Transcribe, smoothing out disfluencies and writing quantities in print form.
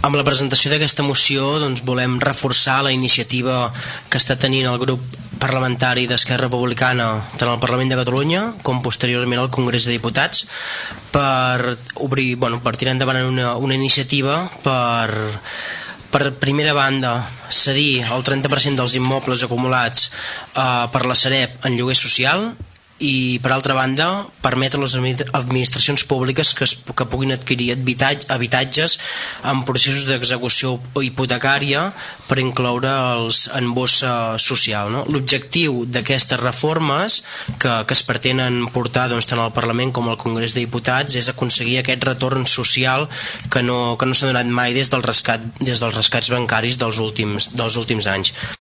Amb la presentació d'aquesta moció volem reforçar la iniciativa que està tenint el grup parlamentari d'Esquerra Republicana tant al Parlament de Catalunya com posteriorment al Congrés de Diputats per tirar endavant una iniciativa per primera banda cedir el 30% dels immobles acumulats per la Sareb en lloguer social i per altra banda permetre a les administracions públiques que puguin adquirir habitatges en processos d'execució hipotecària per incloure'ls en bossa social, no? L'objectiu d'aquestes reformes que es pretenen portar tant al Parlament com al Congrés de Diputats és aconseguir aquest retorn social que no s'ha donat mai des dels rescats bancaris dels últims anys.